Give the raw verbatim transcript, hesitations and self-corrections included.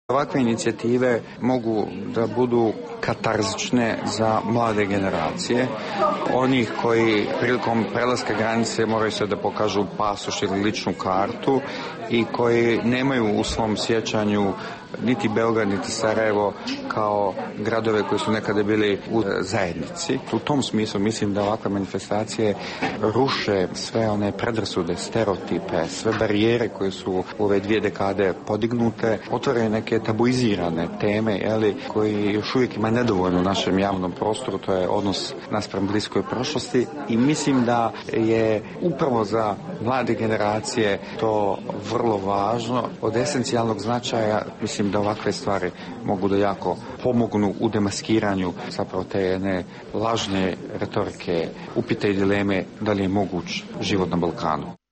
Ovakve inicijative mogu da budu katarzične za mlade generacije, onih koji prilikom prelaska granice moraju se da pokažu pasoš ili ličnu kartu i koji nemaju u svom sjećanju niti Beograd, niti Sarajevo kao gradove koji su nekada bili u zajednici. U tom smislu mislim da ovakve manifestacije ruše sve one predrasude, stereotipe, sve barijere koje su u ove dvije dekade podignute, otvaraju neke tabuizirane teme, jeli, koji još uvijek ima nedovoljno u našem javnom prostoru, to je odnos naspram bliskoj prošlosti i mislim da je upravo za mlade generacije to vrlo važno, od esencijalnog značaja. Mislim da ovakve stvari mogu da jako pomognu u demaskiranju zapravo te jedne lažne retorike, upite i dileme da li je moguć život na Balkanu.